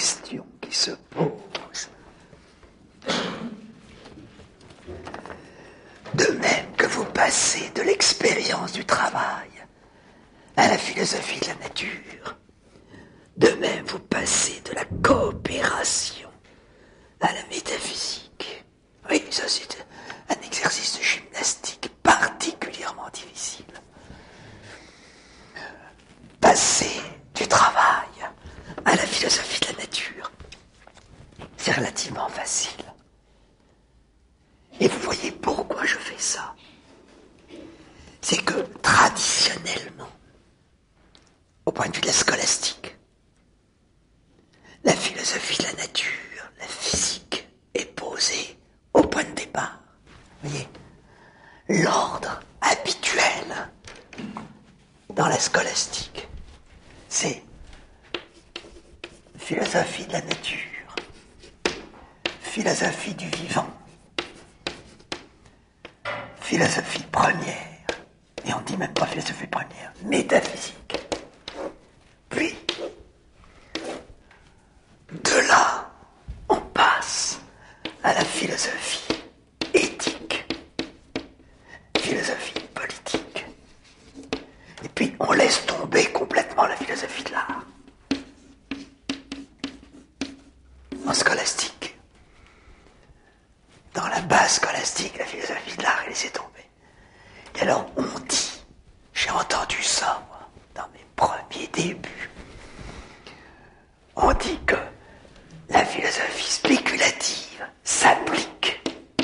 question qui se pose. De même que vous passez de l'expérience du travail à la philosophie de la nature, de même vous passez de la coopération à la métaphysique. Oui, ça c'est un exercice de gymnastique particulièrement difficile. Passer du travail à la philosophie de la nature, c'est relativement facile. Et vous voyez pourquoi je fais ça. C'est que traditionnellement, au point de vue de la scolastique, la philosophie de la nature, la physique, est posée au point de départ. Vous voyez, l'ordre habituel dans la scolastique, c'est philosophie de la nature, philosophie du vivant, philosophie première, et on ne dit même pas philosophie première, métaphysique. Puis, de là, on passe à la philosophie éthique, philosophie politique. Et puis, on laisse tomber complètement la philosophie de l'art. En scolastique, dans la base scolastique, la philosophie de l'art est laissée tomber. Et alors, on dit, j'ai entendu ça, moi, dans mes premiers débuts, on dit que la philosophie spéculative s'applique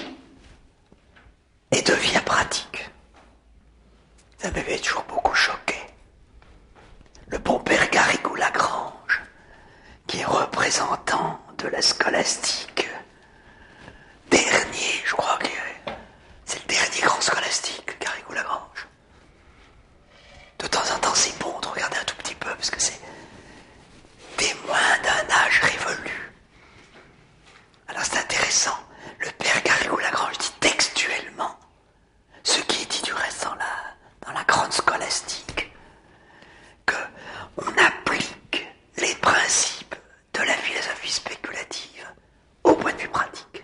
et devient pratique. Ça m'avait toujours beaucoup choqué. Le bon père Garrigou-Lagrange, qui est représentant de la scolastique, dernier, je crois que c'est le dernier grand scolastique, Garrigou-Lagrange. De temps en temps, c'est bon de regarder un tout petit peu, parce que c'est témoin d'un âge révolu. Alors c'est intéressant. Le père Garrigou-Lagrange dit textuellement ce qui est dit du reste dans la grande scolastique, qu'on applique les principes de la philosophie spéculative au point de vue pratique.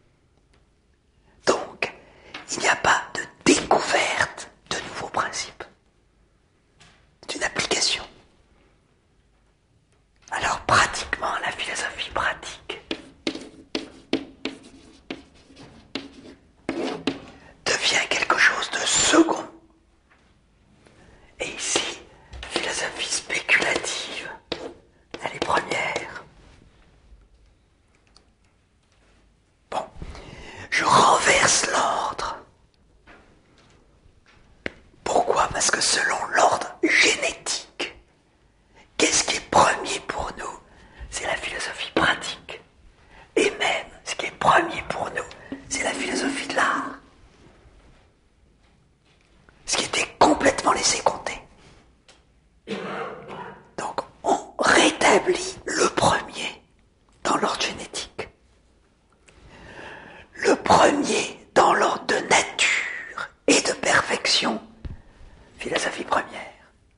Donc, il n'y a pas de découverte de nouveaux principes. C'est une application. Alors, pratiquement, la philosophie pratique devient quelque chose de second. Et ici, philosophie spéculative, elle est première. Bon, je renverse l'ordre. Pourquoi ? Parce que selon l'ordre génétique, qu'est-ce qui est premier pour nous ? C'est la philosophie pratique. Et même, ce qui est premier pour nous, c'est la philosophie de l'art. Ce qui était complètement laissé compter. Donc, on rétablit le premier dans l'ordre génétique. Le premier dans l'ordre de nature et de perfection, philosophie première.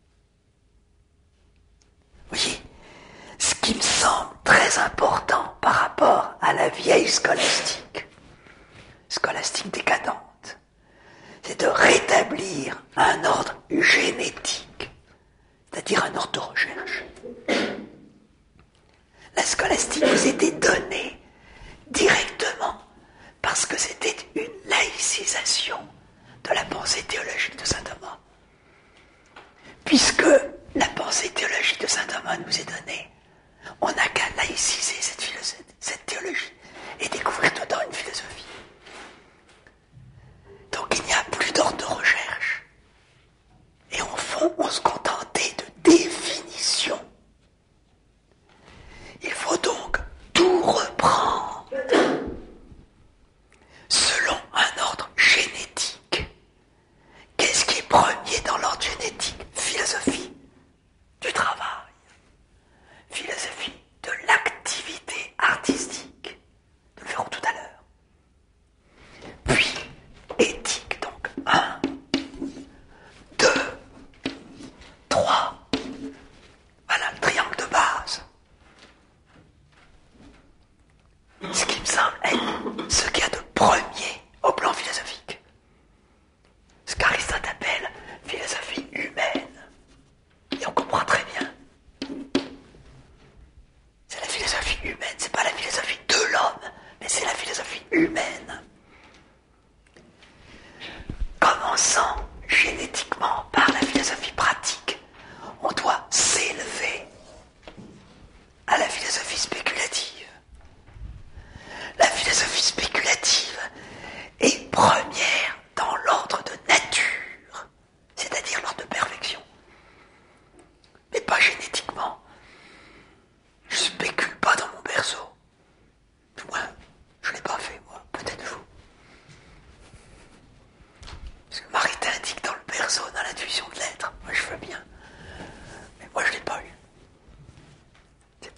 Vous voyez, ce qui me semble très important par rapport à la vieille scolastique décadente, c'est de rétablir un ordre génétique, c'est-à-dire un ordre de recherche. La scolastique vous était donnée directement parce que c'était une laïcisation de la pensée théologique de saint Thomas. Puisque la pensée théologique de saint Thomas nous est donnée, on n'a qu'à laïciser cette théologie et découvrir dedans une philosophie. Donc il n'y a plus d'ordre de recherche. Et au fond, on se contentait de définition. Il faut donc tout reprendre selon un ordre génétique. Qu'est-ce qui est premier dans l'ordre génétique ? Philosophie du travail,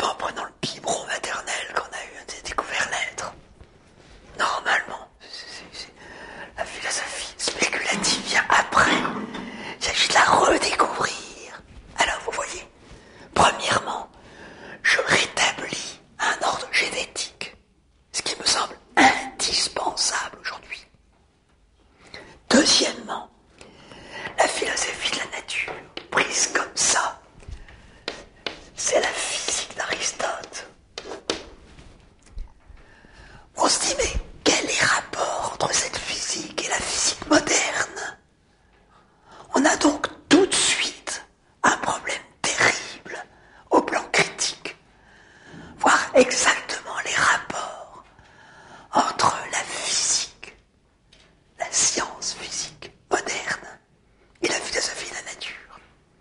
pas en prenant le biberon maternel qu'on a découvert l'être. Normalement, la philosophie spéculative vient après. Il s'agit de la redécouvrir. Alors vous voyez, premièrement, je rétablis un ordre génétique, ce qui me semble indispensable aujourd'hui. Deuxièmement, la philosophie de la nature, prise comme ça, c'est la physique d'Aristote. On se dit, mais quel est le rapport entre cette physique et la physique moderne? On a donc tout de suite un problème terrible au plan critique, voir exactement les rapports entre la physique, la science physique moderne et la philosophie de la nature.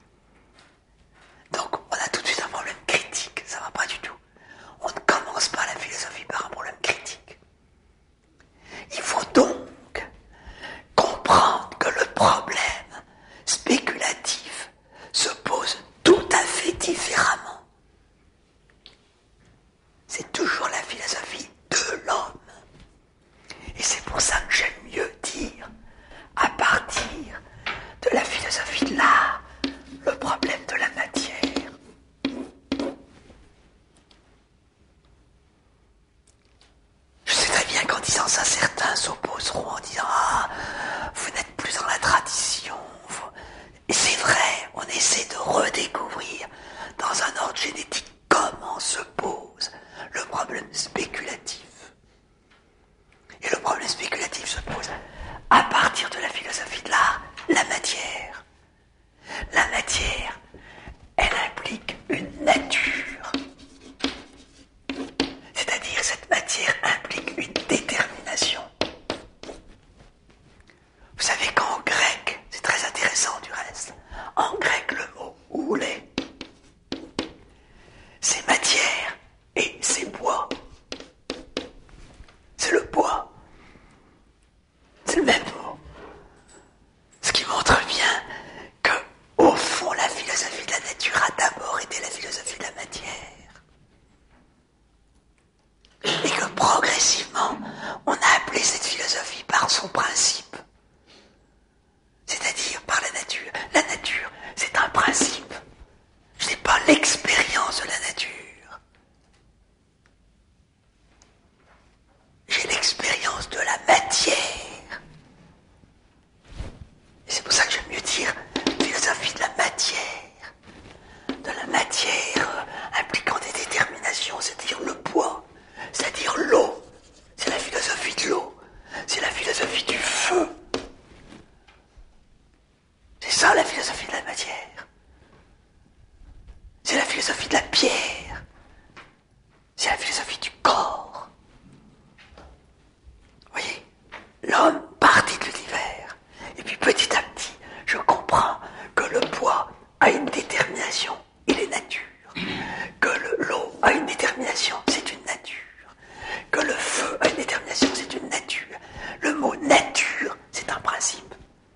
Donc on a tout de suite un problème critique, ça va pas du tout. On ne commence pas la philosophie par un problème critique. Il faut donc comprendre que le problème spéculatif se pose tout à fait différemment. C'est toujours la philosophie de l'homme. Et c'est pour ça que j'aime mieux dire, à partir de la philosophie de l'art, le problème de la matière. Je sais très bien qu'en disant ça, certains s'opposeront en disant « Ah, vous n'êtes plus dans la tradition ». Et c'est vrai, on essaie de redécouvrir dans un ordre génétique comment se pose le problème spéculatif. Et le problème spéculatif se pose à partir de la philosophie de l'art, la matière. La matière, elle implique une nature. C'est-à-dire, cette matière implique une détermination. Vous savez qu'en grec, c'est très intéressant du reste, en grec le mot oulé, c'est matière et c'est bois. C'est le bois. C'est le même mot. Ce qui montre bien que, au fond, la philosophie de la nature a d'abord été la philosophie de la matière. Et que progressivement, on a appelé cette philosophie par son principe. C'est-à-dire par la nature. La nature, c'est un principe. Je n'ai pas l'expérience de la nature. J'ai l'expérience de la matière. Et c'est pour ça que j'aime mieux dire philosophie de la matière. De la matière impliquant des déterminations, c'est-à-dire le bois, c'est-à-dire l'eau. C'est la philosophie de l'eau. C'est la philosophie du feu. C'est ça la philosophie de la matière. C'est la philosophie de la pierre. C'est la philosophie du corps. Vous voyez, l'homme partit de l'univers. Et puis petit à petit, je comprends que le bois a une détermination, il est nature. Que l'eau a une détermination, c'est une nature. Que le feu a une détermination, c'est une nature. Le mot nature, c'est un principe.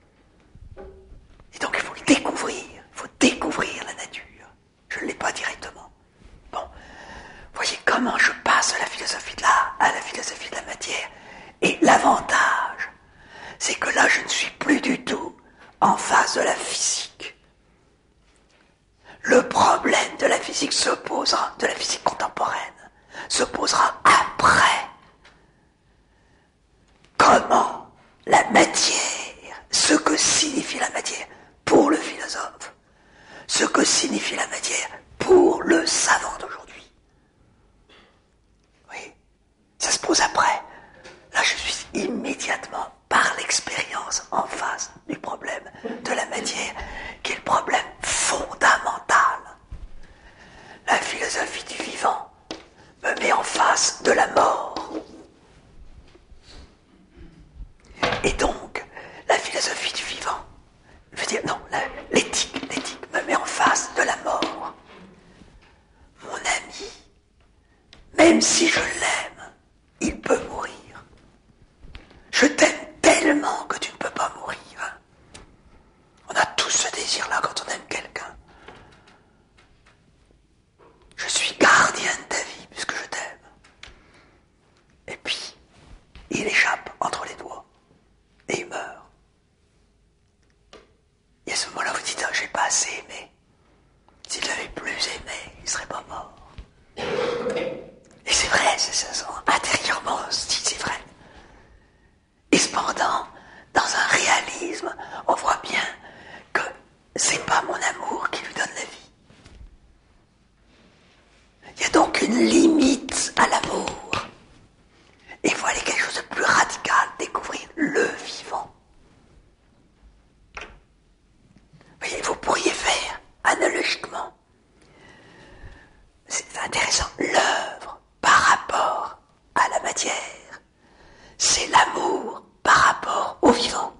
Et donc il faut le découvrir. Il faut découvrir la nature. Je ne l'ai pas directement. Bon, vous voyez comment je passe de la philosophie de l'art à la philosophie de la matière. Et l'avantage, c'est que là, je ne suis plus du tout en face de la physique. Le problème de la physique se posera, de la physique contemporaine, se posera après. Comment la matière, ce que signifie la matière pour le philosophe, ce que signifie la matière pour le savant d'aujourd'hui. Oui, ça se pose après. Là, je suis immédiatement, par l'expérience, en face du problème de la matière, qui est le problème fondamental. La philosophie du vivant me met en face de la mort. Et donc, la philosophie du vivant, je veux dire, non, l'éthique me met en face de la mort. Mon ami, même si je l'aime, il peut mourir. Je t'aime tellement que tu ne peux pas mourir. On a tous ce désir-là quand on aime quelqu'un. Je suis gardien aucune limite à l'amour. Et il faut aller quelque chose de plus radical, découvrir le vivant. Vous voyez, vous pourriez faire, analogiquement, c'est intéressant, l'œuvre par rapport à la matière, c'est l'amour par rapport au vivant.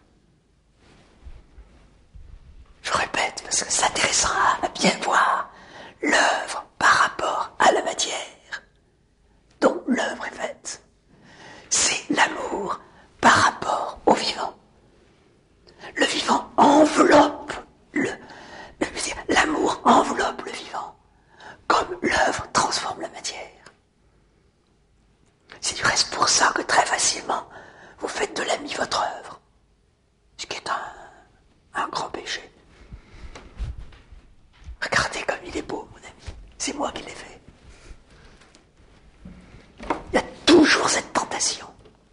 Je répète, parce que c'est intéressant à bien voir l'œuvre par rapport à la matière dont l'œuvre est faite. C'est l'amour par rapport au vivant. Le vivant enveloppe l'amour enveloppe le vivant, comme l'œuvre transforme la matière. C'est du reste pour ça que très facilement, vous faites de l'ami votre œuvre, ce qui est un grand péché. Regardez comme il est beau, mon ami. C'est moi qui l'ai fait. Il y a toujours cette tentation.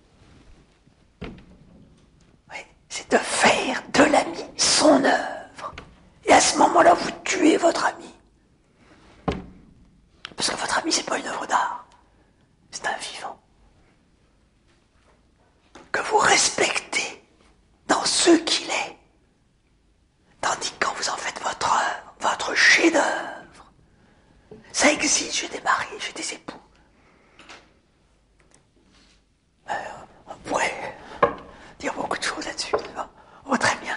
Oui, c'est de faire de l'ami son œuvre. Et à ce moment-là, vous tuez votre ami. Parce que votre ami, c'est pas une œuvre d'art. C'est un vivant. Que vous respectez dans ce qu'il est. Tandis que quand vous en faites votre œuvre, votre chef-d'œuvre, ça existe, j'ai des maris, j'ai des époux. On pourrait dire beaucoup de choses là-dessus. Oh, très bien.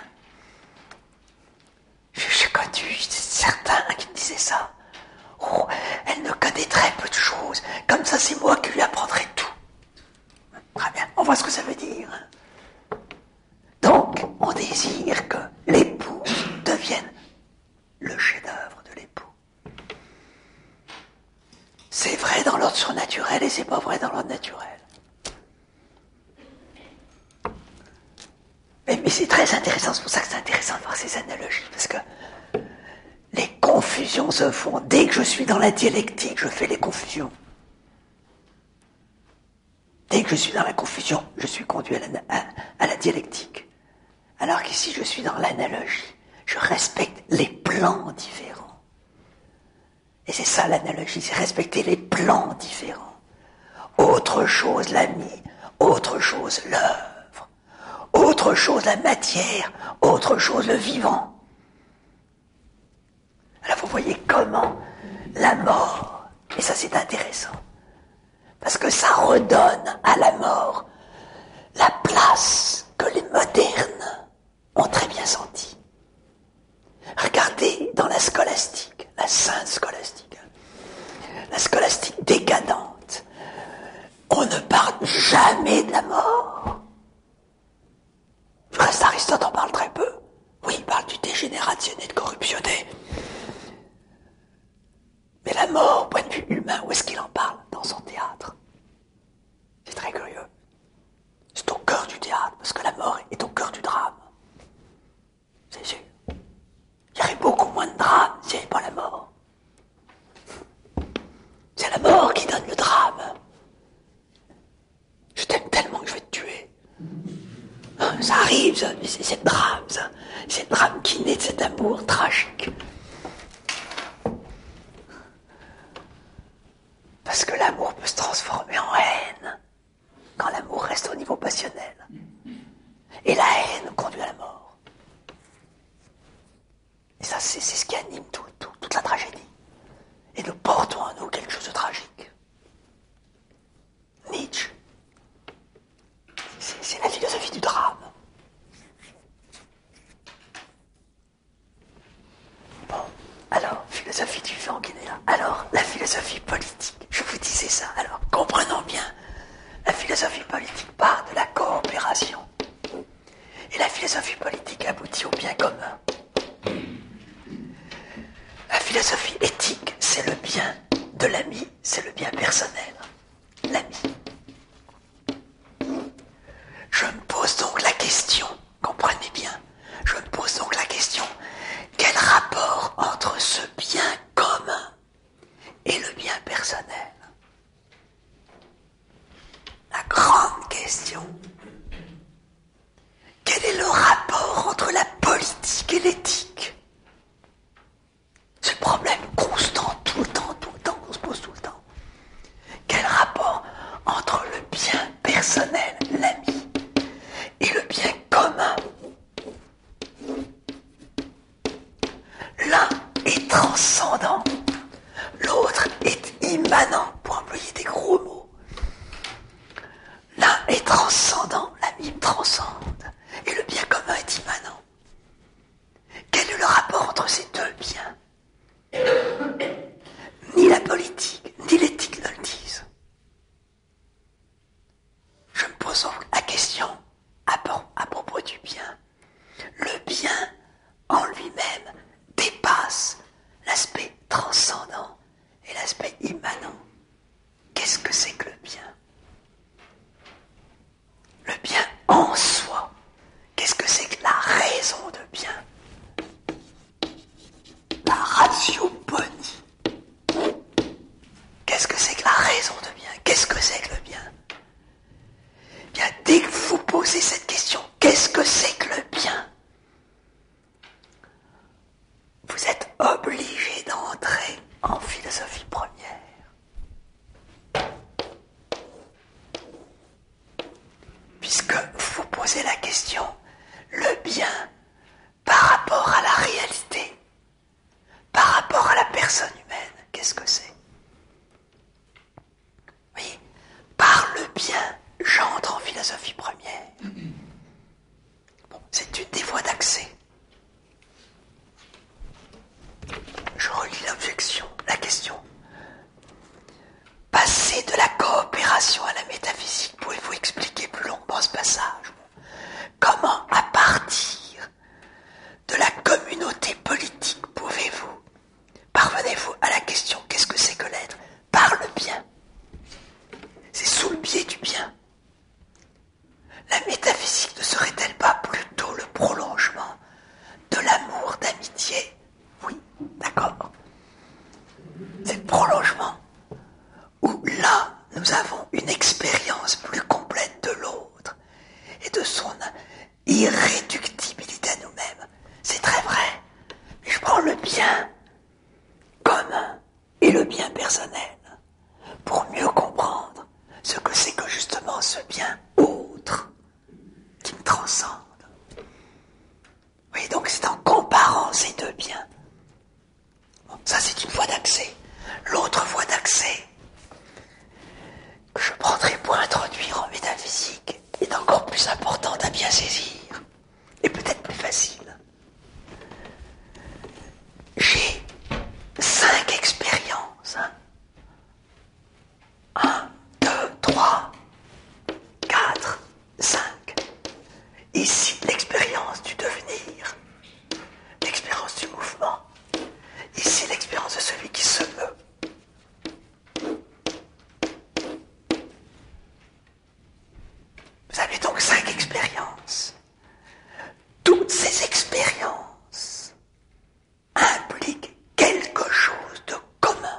J'ai connu certains qui me disaient ça. Oh, elle ne connaît très peu de choses. Comme ça, c'est moi qui lui apprendrai tout. Très bien, on voit ce que ça veut dire. Donc, on désire que l'époux devienne le chef-d'œuvre de l'époux. C'est vrai dans l'ordre surnaturel et c'est pas vrai dans l'ordre naturel. Mais c'est très intéressant, c'est pour ça que c'est intéressant de voir ces analogies, parce que les confusions se font. Dès que je suis dans la dialectique, je fais les confusions. Dès que je suis dans la confusion, je suis conduit à la dialectique. Alors qu'ici, je suis dans l'analogie. Je respecte les plans différents. Et c'est ça l'analogie, c'est respecter les plans différents. Autre chose l'ami, autre chose l'œuvre, autre chose la matière, autre chose le vivant. Alors vous voyez comment la mort, et ça c'est intéressant, parce que ça redonne à la mort la place que les modernes ont très bien sentie. Regardez dans la scolastique, la sainte scolastique, la scolastique décadente, on ne parle jamais de la mort. Du reste, Aristote en parle très peu. Oui, il parle du dégénérationné, de corruptionné. Mais la mort, au point de vue humain, où est-ce qu'il en parle? Dans son théâtre. C'est très curieux. C'est au cœur du théâtre, parce que la mort est au cœur du drame. C'est sûr. Il y aurait beaucoup moins de drame s'il n'y avait pas la mort. C'est la mort qui donne le drame. Je t'aime tellement que je vais te tuer. Ça arrive, ça, mais c'est le drame, ça. C'est le drame qui naît de cet amour tragique. Parce que l'amour peut se transformer en haine quand l'amour reste au niveau passionnel. Et la haine conduit à la mort. Et ça, c'est ce qui anime toute la tragédie. Et nous portons en nous quelque chose de tragique. Nietzsche, c'est la philosophie du drame. Bon, alors, philosophie du vivant qui est là. Alors, la philosophie politique, je vous disais ça. Alors, comprenons bien, la philosophie politique part de la coopération. Et la philosophie politique aboutit au bien commun. La philosophie éthique, c'est le bien de l'ami, c'est le bien personnel. L'ami. Je me pose donc la question, comprenez bien, je me pose donc la question, quel rapport entre ce bien commun et le bien personnel? La grande question. Quel est le rapport entre la politique et l'éthique? C'est le problème constant, tout le temps, qu'on se pose tout le temps. immanent, pour employer des gros mots. L'un est transcendant, la mime transcende, et le bien commun est immanent. Quel est le rapport entre ces deux biens? Ni la politique, ni l'éthique ne le disent. Je me pose donc la question à propos du bien. Le bien en lui-même dépasse l'aspect transcendant et l'aspect immanent. Qu'est-ce que c'est que le bien? Le bien en soi, qu'est-ce que c'est que la raison de bien? La ratioponie. Qu'est-ce que c'est que la raison de bien? Qu'est-ce que c'est que le bien? Bien, dès que vous posez cette question, qu'est-ce que c'est que le bien? Vous êtes obligé d'entrer en philosophie première. Puisque vous vous posez la question, le bien par rapport à la réalité, par rapport à la personne humaine, qu'est-ce que c'est? Oui, par le bien, j'entre en philosophie première. Bon, c'est une des voies d'accès. Je relis la question. Passer de la coopération à la métaphysique, pouvez-vous expliquer plus longuement ce passage? Comment, à partir de la communauté politique, parvenez-vous à la question, qu'est-ce que c'est que l'être? Par le bien. C'est sous le biais du bien. La métaphysique ne serait-elle pas plutôt le prolongement de l'amour d'amitié? Oui, d'accord. C'est le prolongement où là, nous avons une expérience plus complète de l'autre et de son irréductibilité à nous-mêmes. C'est très vrai, mais je prends le bien commun et le bien personnel pour mieux comprendre ce que c'est que justement ce bien autre qui me transcende. Oui, donc c'est en comparant ces deux biens. Bon, ça c'est une voie d'accès. L'autre voie d'accès que je prendrai pour introduire en métaphysique est encore plus importante à bien saisir et peut-être plus facile. J'ai 5 expériences. 1, 2, 3, 4, 5. Ici, l'expérience du devenir, l'expérience du mouvement. Ici, l'expérience de celui qui se meut. Vous avez donc 5 expériences. Toutes ces expériences impliquent quelque chose de commun.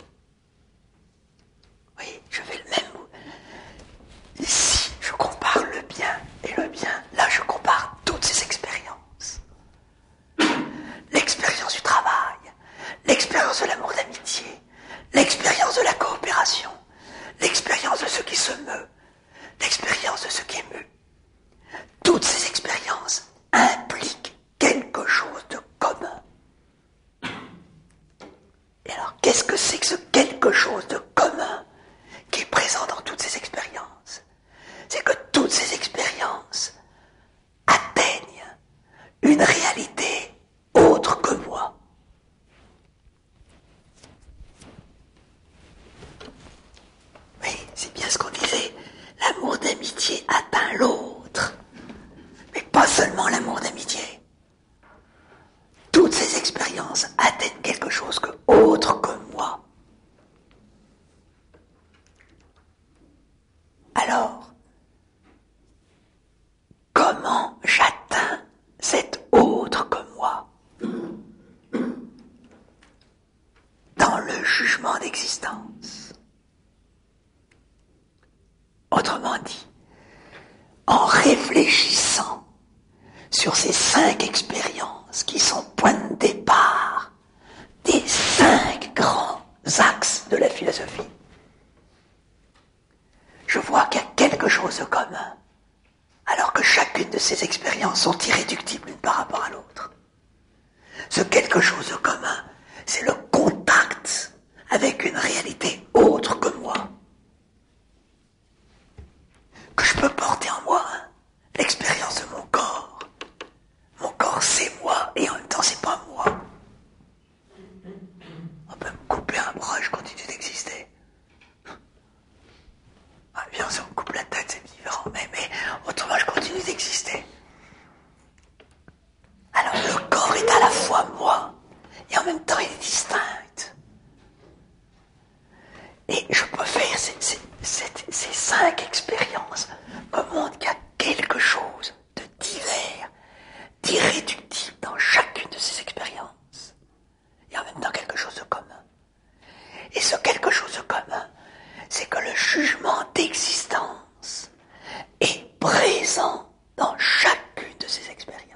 Oui, je fais le même mot. Ici, je compare le bien et le bien. Là, je compare toutes ces expériences. L'expérience du travail, l'expérience de l'amour d'amitié, l'expérience de la coopération, l'expérience de ce qui se meut, l'expérience de ce qui est mu. Toutes ces expériences impliquent quelque chose de commun. Et alors, qu'est-ce que c'est que ce quelque chose de commun qui est présent dans toutes ces expériences? C'est que toutes ces expériences atteignent une réalité autre que moi. Oui, c'est bien ce qu'on disait. L'amour d'amitié atteint l'autre. Mais pas seulement l'amour d'amitié. Toutes ces expériences atteignent quelque chose autre que moi. Alors, comment j'atteins cet autre que moi? Dans le jugement d'existence. Autrement dit, en réfléchissant sur ces 5 expériences qui sont point de départ des 5 grands axes de la philosophie, je vois qu'il y a quelque chose de commun, alors que chacune de ces expériences sont irréductibles l'une par rapport à l'autre. Ce quelque chose de commun, c'est le contact avec une réalité Et je peux faire ces 5 expériences me montrent qu'il y a quelque chose de divers, d'irréductible dans chacune de ces expériences. Et en même temps quelque chose de commun. Et ce quelque chose de commun, c'est que le jugement d'existence est présent dans chacune de ces expériences.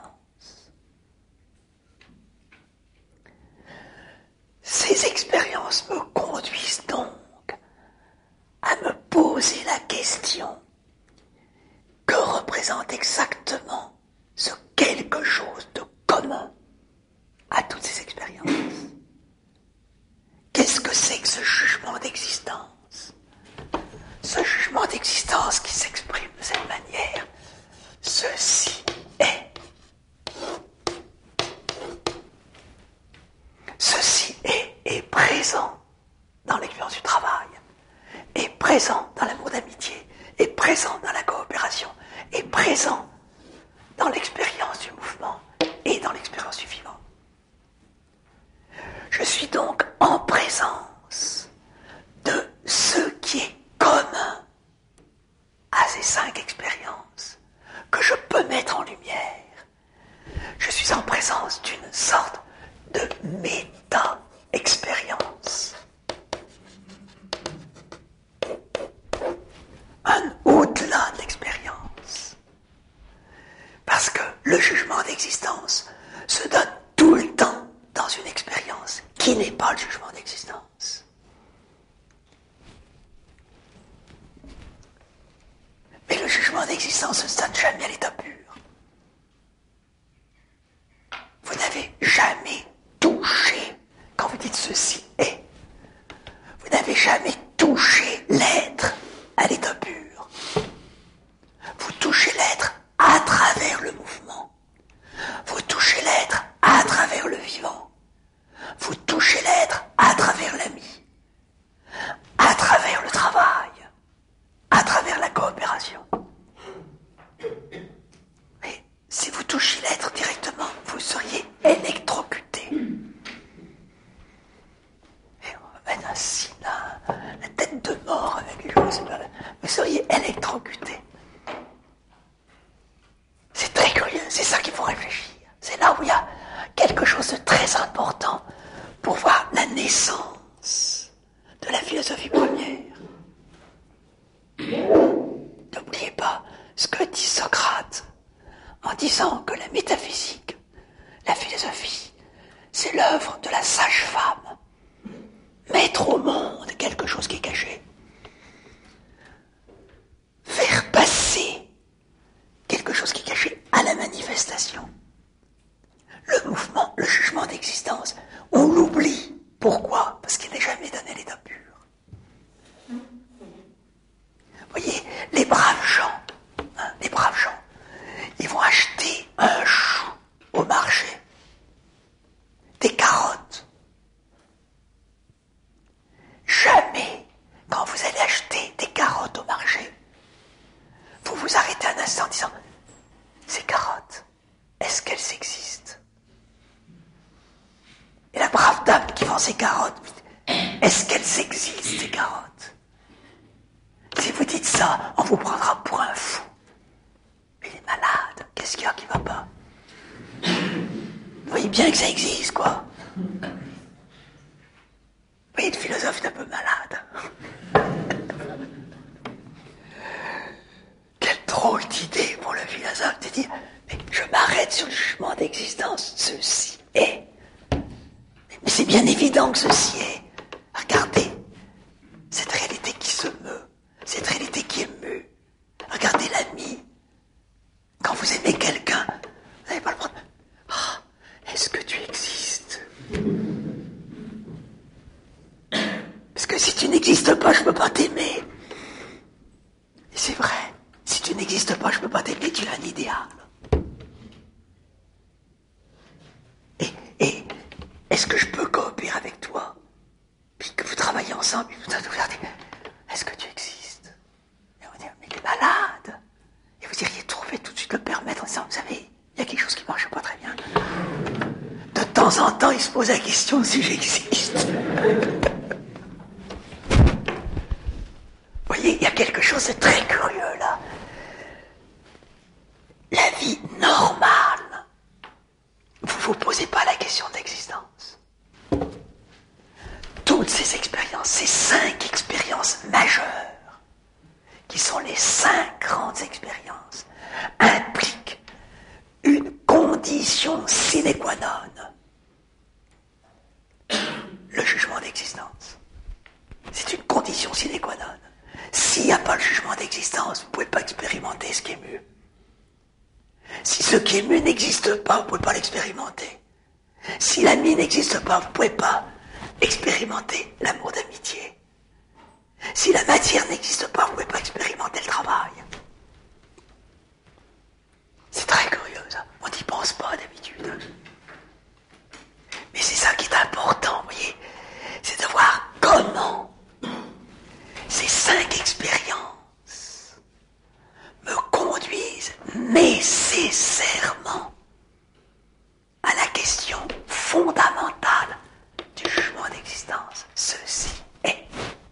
Ces expériences me conduisent donc à me poser la question: que représente exactement ce quelque chose de commun à toutes ces expériences? Qu'est-ce que c'est que ce jugement d'existence? Ce jugement d'existence qui s'exprime de cette manière: ceci est. Ceci est présent dans l'expérience du travail, est présent dans l'amour d'amitié, est présent dans la coopération, est présent dans l'expérience du mouvement et dans l'expérience du vivant. Je suis donc en présence de ce qui est commun à ces 5 expériences que je peux mettre en lumière. Je suis en présence d'une sorte de méta-expérience. Un au-delà de l'expérience. Parce que le jugement d'existence se donne tout le temps dans une expérience qui n'est pas le jugement d'existence. Mais le jugement d'existence ne se donne jamais à l'état pur. Vous n'avez jamais touché, quand vous dites ceci est, vous n'avez jamais touché l'être à l'état pur. Vous touchez l'être à travers le mouvement. Vous touchez l'être à travers le vivant. Vous touchez l'être à travers l'ami, à travers le travail, à travers la coopération. Mais si vous touchiez l'être directement, vous seriez électrocuté. Et on va mettre ainsi la tête de mort avec les choses. Vous seriez électrocuté. C'est très curieux, c'est ça qu'il faut réfléchir. C'est là où il y a quelque chose de très important pour voir la naissance de la philosophie première. N'oubliez pas ce que dit Socrate en disant que la métaphysique, la philosophie, c'est l'œuvre de la sage-femme. Mettre au monde quelque chose qui est caché. Faire passer quelque chose qui est caché à la manifestation. Le mouvement, le jugement d'existence, on l'oublie. Pourquoi? Parce qu'il n'est jamais donné à l'état pur. Vous voyez, les braves gens, ils vont acheter un chou au marché, des carottes. Jamais, quand vous allez acheter des carottes au marché, vous vous arrêtez un instant en disant: ces carottes, est-ce qu'elles existent? Et la brave dame qui vend ces carottes, est-ce qu'elles existent, ces carottes? Si vous dites ça, on vous prendra pour un fou. Mais il est malade, qu'est-ce qu'il y a qui va pas? Vous voyez bien que ça existe, quoi. Vous voyez, le philosophe est un peu malade. Quelle drôle d'idée pour le philosophe de dire: mais je m'arrête sur le jugement d'existence, ceci est. Mais c'est bien évident que ceci est. Regardez, cette réalité qui se meut, cette réalité qui est mue. Regardez l'ami. Quand vous aimez quelqu'un, vous n'allez pas le prendre. Ah, est-ce que tu existes? Parce que si tu n'existes pas, je ne peux pas t'aimer. Et c'est vrai. Si tu n'existes pas, je ne peux pas t'aimer, tu as un idéal. Et est-ce que je peux coopérer avec toi? Puis que vous travaillez ensemble, et vous regardez, est-ce que tu existes? Et on va dire: mais tu es malade. Et vous iriez trouver tout de suite le permettre en disant: vous savez, il y a quelque chose qui ne marche pas très bien. De temps en temps, il se pose la question si j'existe. voyez, il y a quelque chose de très curieux là. La vie normale, vous ne vous posez pas la question d'existence. Toutes ces expériences, ces 5 expériences majeures, qui sont les 5 grandes expériences, impliquent une condition sine qua non. Le jugement d'existence. C'est une condition sine qua non. S'il n'y a pas le jugement d'existence, vous ne pouvez pas expérimenter ce qui est mu. Si ce qui est mu n'existe pas, vous ne pouvez pas l'expérimenter. Si l'ami n'existe pas, vous ne pouvez pas expérimenter l'amour d'amitié. Si la matière n'existe pas, vous ne pouvez pas expérimenter le travail. C'est très curieux, ça. On n'y pense pas d'habitude. Mais c'est ça qui est important, vous voyez. C'est de voir comment ces 5 expériences me conduisent nécessairement à la question fondamentale du jugement d'existence. Ceci est.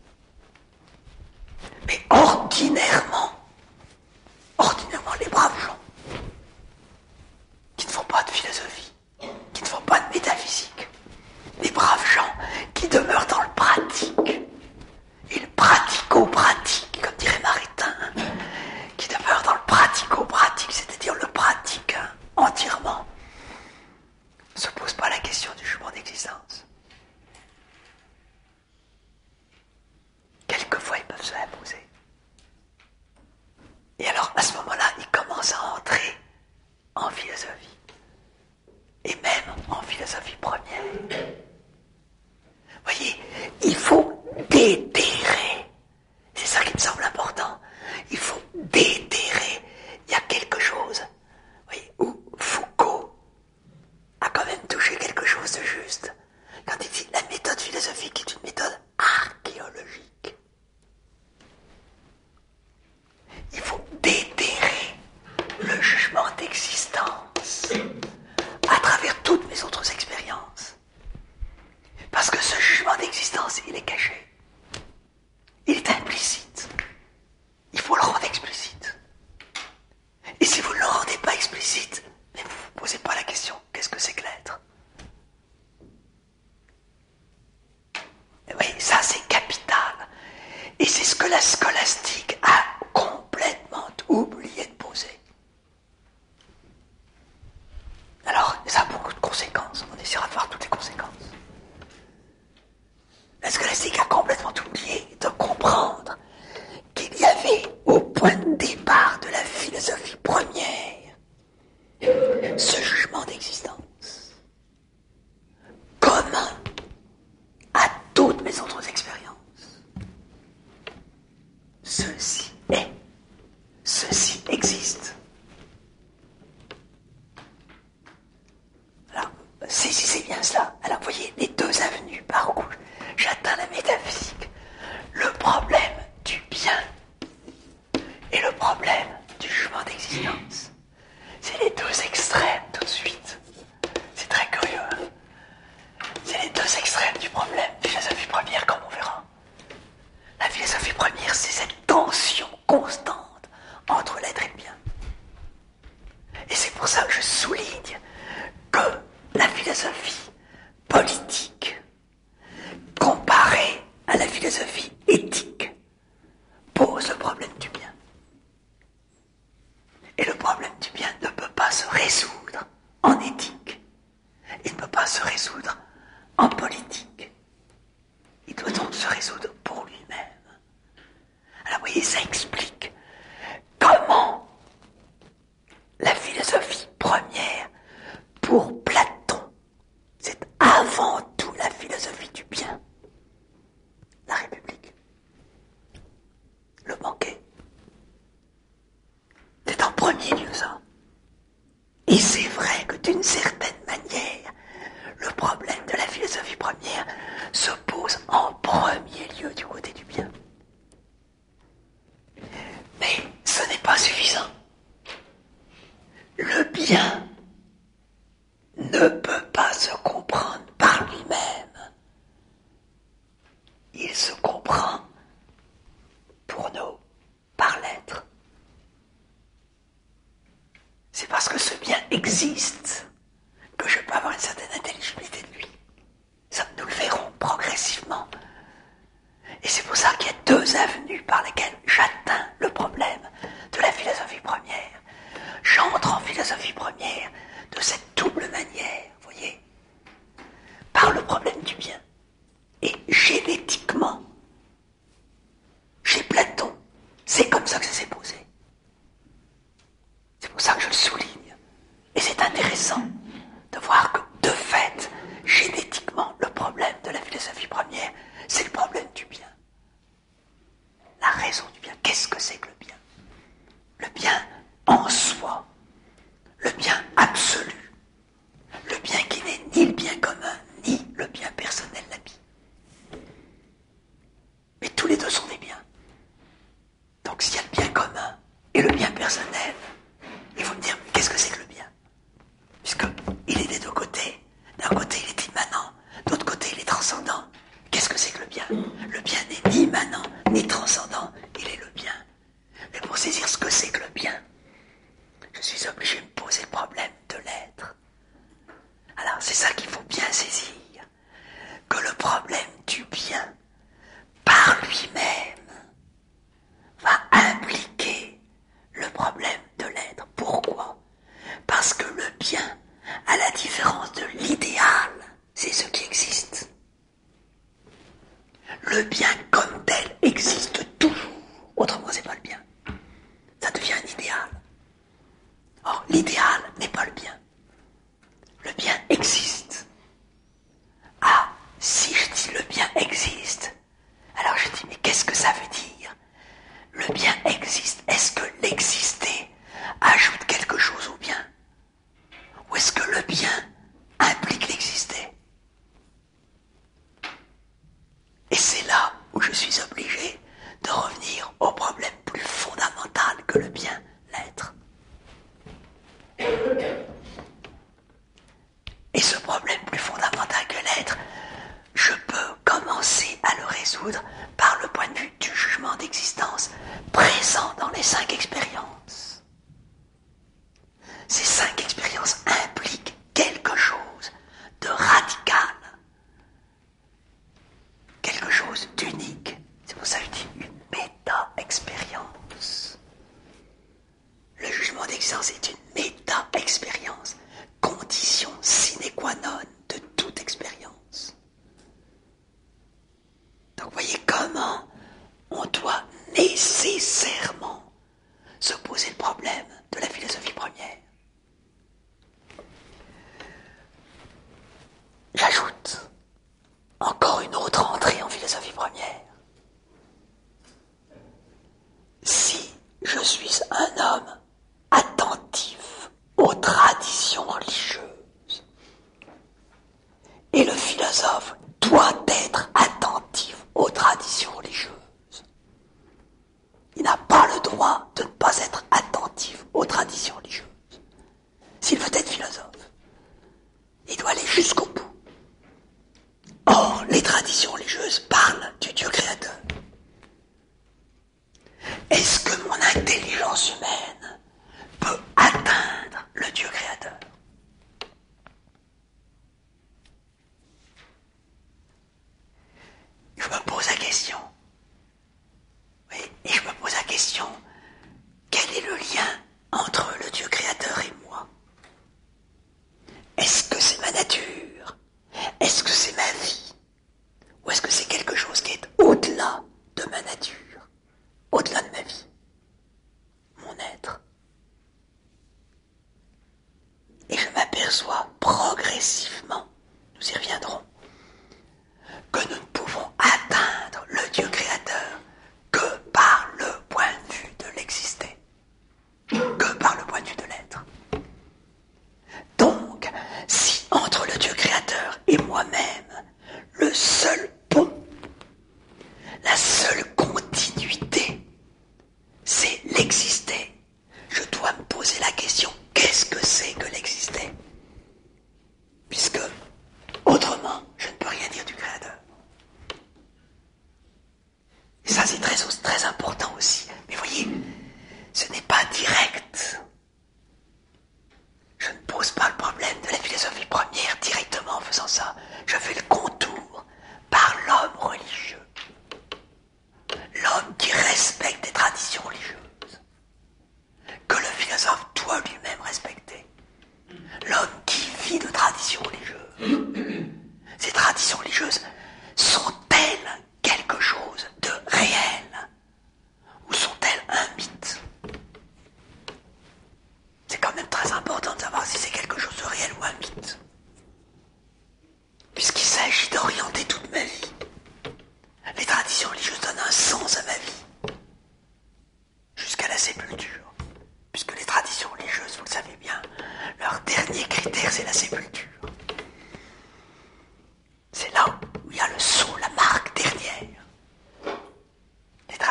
Mais ordinairement, les braves gens qui ne font pas de philosophie, qui ne font pas de métaphysique, les braves gens qui demeurent dans le pratique, et le pratico-pratique, comme dirait Maritain, qui demeurent dans le pratico-pratique, c'est-à-dire le pratique entièrement, ne se pose pas la question du jugement d'existence. Quelquefois, ils peuvent se la poser. Et alors, à ce moment-là, ils commencent à entrer en philosophie. Et même en philosophie première. Vous voyez, il faut déterrer. C'est ça qui me semble important. Il faut déterrer. Il y a quelque chose, vous voyez, où Foucault a quand même touché quelque chose de juste. Quand il dit la méthode philosophique est une méthode archéologique. Il faut déterrer le jugement d'existence à travers toutes mes autres expériences. Parce que ce jugement d'existence, il est caché. Il est implicite. Il faut le rendre explicite. Et si vous ne le rendez pas explicite, mais vous ne vous posez pas la question, qu'est-ce que c'est que l'être? Et oui, ça c'est capital. Et c'est ce que la scolastique a complètement oublié de poser. Alors, ça a beaucoup de conséquences. On essaiera de voir toutes les conséquences. La scolastique a complètement oublié de comprendre qu'il y avait, au point de départ de la philosophie première, ce jugement d'existence commun à toutes mes autres expériences. Ceci est, ceci existe. Alors, saisissez bien cela. Alors, vous voyez, les 2 avenues par où j'atteins la métaphysique. Le problème du bien et le problème du jugement d'existence. C'est les 2 extrêmes tout de suite. C'est très curieux. Hein? C'est les 2 extrêmes du problème. Philosophie première, comme on verra. La philosophie première, c'est cette tension constante entre l'être et le bien. Et c'est pour ça que je souligne que la philosophie politique, comparée à la philosophie éthique, pose le problème du bien. Et le problème du bien ne peut pas se résoudre en éthique. Il ne peut pas se résoudre en politique. Il doit donc se résoudre pour lui-même. Alors vous voyez, ça explique comment la philosophie première, pour Platon, c'est avant tout la philosophie du bien. La République. Le banquet. C'est en premier lieu ça. Et c'est vrai que d'une certaine manière, le problème de la philosophie première se pose en premier lieu du côté du bien. Mais ce n'est pas suffisant. Le bien ne peut pas se comprendre par lui-même. Il se comprend pour nous. existe, que je peux avoir une certaine intelligibilité de lui. Ça, nous le verrons progressivement. Et c'est pour ça qu'il y a deux avenues par lesquelles j'atteins le problème de la philosophie première. J'entre en philosophie première de cette double manière, vous voyez, par le problème du bien. Et génétiquement, chez Platon, c'est comme ça que ça s'est posé. C'est pour ça que je le souligne. Et c'est intéressant de voir que, de fait, génétiquement, le problème de la philosophie première, c'est le problème du bien. La raison du bien. Qu'est-ce que c'est que le bien? Le bien en soi. Le bien absolu. Le bien qui n'est ni le bien commun, ni le bien personnel l'ami. Mais tous les deux sont des biens. Donc s'il y a le bien commun et le bien personnel, il faut me dire, qu'est-ce que c'est que le bien? Puisqu'il est des deux côtés. D'un côté, il est immanent. De l'autre côté, il est transcendant. Qu'est-ce que c'est que le bien? Le bien n'est ni immanent, ni transcendant. Il est le bien. Mais pour saisir ce que c'est que le bien, je suis obligé de me poser le problème de l'être. Alors, c'est ça qu'il faut bien saisir. Que le problème du bien, par lui-même, va impliquer le problème de l'être. Pourquoi? Parce que le bien, à la différence de l'idéal, c'est ce qui existe. Le bien comme tel existe toujours. Autrement, c'est pas le bien. Ça devient un idéal. Or, l'idéal n'est pas le bien. Le bien existe. Ah, si je dis le bien existe, alors je dis, mais qu'est-ce que ça veut dire? Le bien existe. Est-ce que l'exister ajoute quelque chose au bien? Ou est-ce que le bien implique l'exister? Et c'est là où je suis obligé de revenir au problème plus fondamental que le bien, l'être. Et ce problème plus fondamental que l'être, je peux commencer à le résoudre par le point de vue du jugement d'existence présent dans les 5 expériences. Ces 5 expériences impliquent quelque chose de radical, quelque chose d'unique. C'est pour ça que je dis une méta-expérience. Le jugement d'existence est une méta-expérience, condition sine qua non de toute expérience. Donc voyez comment on doit nécessairement se poser le problème de la philosophie première. J'ajoute encore une autre entrée en philosophie première. Si je suis un homme attentif aux traditions religieuses, et le philosophe doit être attentif aux traditions religieuses, il n'a pas le droit de ne pas être attentif aux traditions religieuses. S'il veut être philosophe, il doit aller jusqu'au bout. Or, les traditions religieuses parlent du Dieu créateur. Est-ce que mon intelligence humaine peut atteindre le Dieu créateur? Je me pose la question. Oui, et je me pose la question, quel est le lien entre le Dieu créateur et moi? Est-ce que c'est ma nature? Est-ce que c'est ma vie? Ou est-ce que c'est quelque chose qui est au-delà de ma nature, au-delà de ma vie, mon être? Et je m'aperçois progressivement, nous y reviendrons, que nous ne pouvons atteindre le Dieu créateur que par le point de vue de l'exister, que par le point de vue de l'être. Donc, si entre le Dieu créateur et moi-même, le seul pont, la seule condition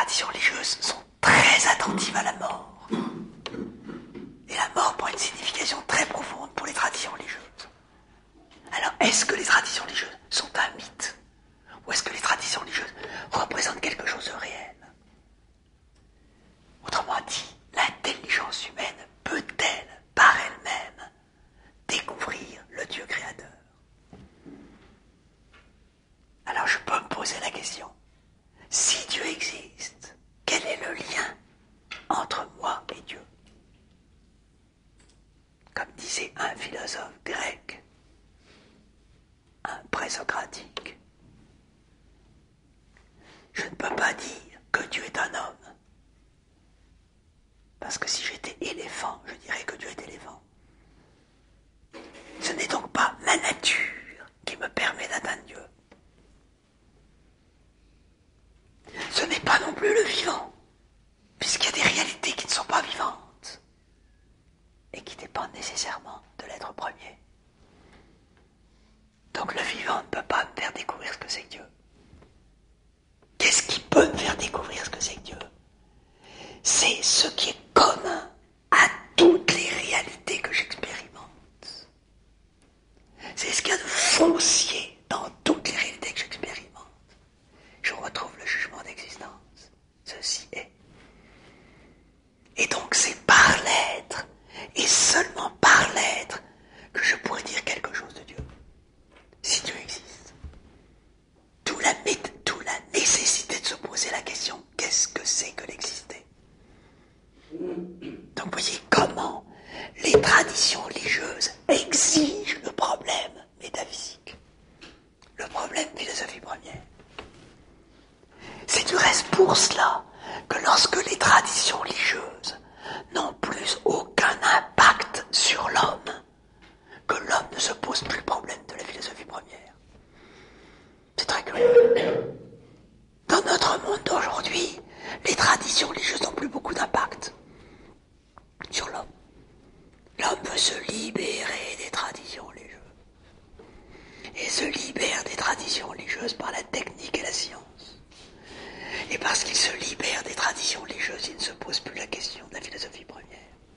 traditions religieuses sont très attentives à la mort. Et la mort prend une signification très profonde pour les traditions religieuses. Alors, est-ce que les traditions religieuses sont un mythe? Ou est-ce que les traditions religieuses représentent quelque chose de réel? Autrement dit, l'intelligence humaine peut-elle, par elle-même, découvrir le Dieu créateur? Alors je peux me poser la question, si Dieu existe, quel est le lien entre moi et Dieu? Comme disait un philosophe grec, un présocratique, je ne peux pas dire que Dieu est un homme. Parce que si j'étais éléphant, je dirais que Dieu est éléphant. Ce n'est donc pas ma nature qui me permet d'atteindre Dieu. Ce n'est pas non plus le vivant, puisqu'il y a des réalités qui ne sont pas vivantes et qui dépendent nécessairement de l'être premier. Donc le vivant ne peut pas me faire découvrir ce que c'est que Dieu. Qu'est-ce qui peut me faire découvrir ce que c'est que Dieu? C'est ce qui est commun à toutes les réalités que j'expérimente. C'est ce qu'il y a de foncier dans toutes les réalités que j'expérimente. Je retrouve le jugement d'existence. Ceci est. Et donc c'est par l'être, et seulement par l'être, que je pourrais dire quelque chose de Dieu. Si Dieu existe. D'où la nécessité de se poser la question, qu'est-ce que c'est que l'exister? Donc vous voyez comment les traditions religieuses exigent le problème métaphysique, le problème philosophie première. C'est du reste pour cela que lorsque les traditions religieuses n'ont plus aucun impact sur l'homme, que l'homme ne se pose plus le problème de la philosophie première. C'est très curieux. Dans notre monde d'aujourd'hui, les traditions religieuses n'ont plus beaucoup d'impact sur l'homme. L'homme veut se libérer des traditions religieuses. Et se libère des traditions religieuses par la technique et la science. Et parce qu'il se libère des traditions religieuses, il ne se pose plus la question de la philosophie première.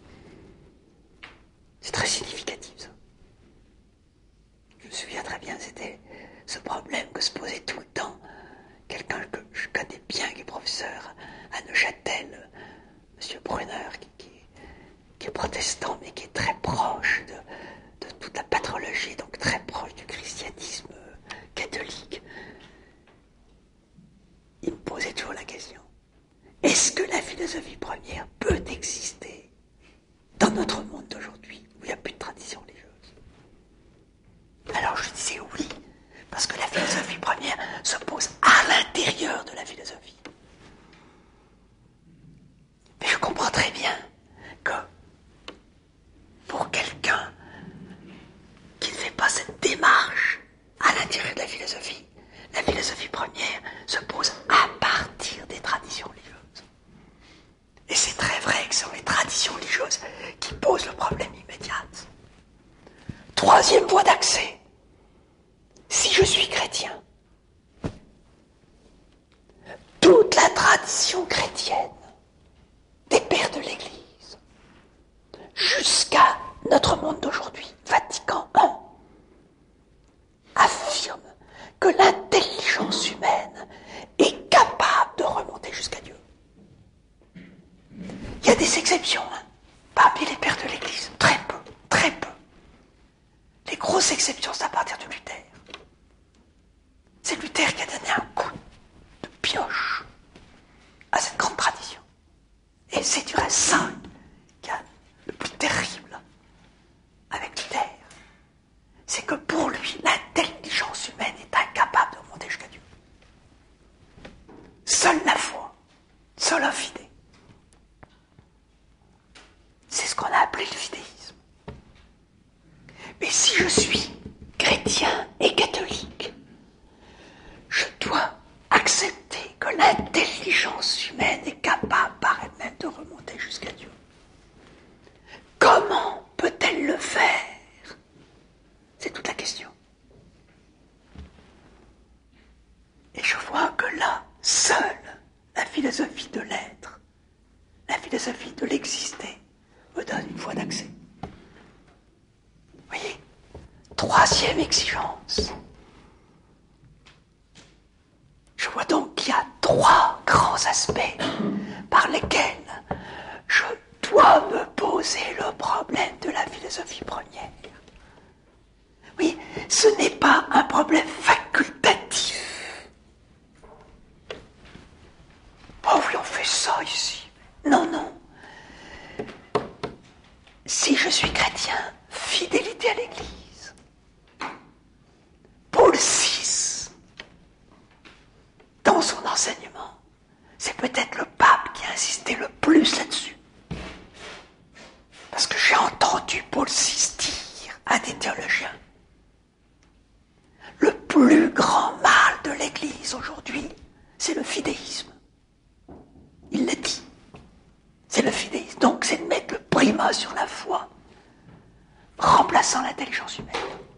C'est très significatif, ça. Je me souviens très bien, c'était ce problème que se posait tout le temps quelqu'un que je connais bien, qui est professeur à Neuchâtel, M. Brunner, qui est protestant, mais qui est très proche de toute la patrologie, donc très proche du christianisme catholique. Il me posait toujours la question, est-ce que la philosophie première peut exister dans notre monde d'aujourd'hui, où il n'y a plus de tradition religieuse? Alors je disais oui, parce que la philosophie première se pose à l'intérieur de la philosophie. Mais je comprends très bien que pour quelqu'un qui ne fait pas cette démarche à l'intérieur de la philosophie première se pose à partir des traditions religieuses. Et c'est très vrai que ce sont les traditions religieuses qui posent le problème immédiat. Troisième voie d'accès. Si je suis chrétien, toute la tradition chrétienne des pères de l'Église, jusqu'à notre monde d'aujourd'hui, Vatican I, affirme que l'intelligence humaine est capable de remonter jusqu'à Dieu. Il y a des exceptions, parmi les pères de l'Église, très peu, très peu. Les grosses exceptions, c'est à partir de Luther. C'est Luther qui a donné un coup de pioche à cette grande tradition. Et c'est du reste ça qui est le plus terrible avec Luther. C'est que pour lui, l'intelligence humaine est incapable de remonter jusqu'à Dieu. Seule la foi, sola fide. C'est ce qu'on a appelé le fidéisme. Mais si je suis chrétien et catholique, je dois accepter que l'intelligence humaine est capable par elle-même de remonter jusqu'à Dieu. Comment peut-elle le faire? C'est toute la question. Et je vois que là, seule la philosophie philosophie de l'être, la philosophie de l'exister, me donne une voie d'accès. Vous voyez, troisième exigence. Je vois donc qu'il y a trois grands aspects par lesquels je dois me poser le problème de la philosophie première. Oui, ce n'est pas un problème facultatif. Oh oui, on fait ça ici. Non, non. Si je suis chrétien, fidélité à l'Église. Paul VI, dans son enseignement, c'est peut-être le pape qui a insisté le plus là-dessus. Parce que j'ai entendu Paul VI dire à des théologiens, le plus grand mal de l'Église aujourd'hui, c'est le fidéisme. Il l'a dit. C'est le fidéisme. Donc c'est de mettre le primat sur la foi, remplaçant l'intelligence humaine.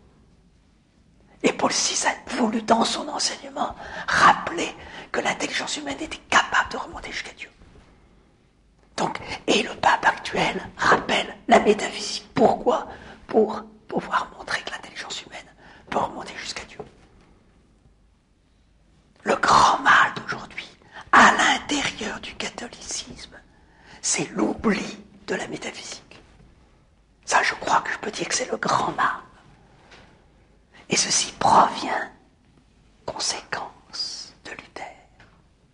Et Paul VI a voulu, dans son enseignement, rappeler que l'intelligence humaine était capable de remonter jusqu'à Dieu. Donc, et le pape actuel rappelle la métaphysique. Pourquoi ? Pour pouvoir montrer que l'intelligence humaine peut remonter jusqu'à Dieu. Le grand mal d'aujourd'hui, à l'intérieur du catholicisme, c'est l'oubli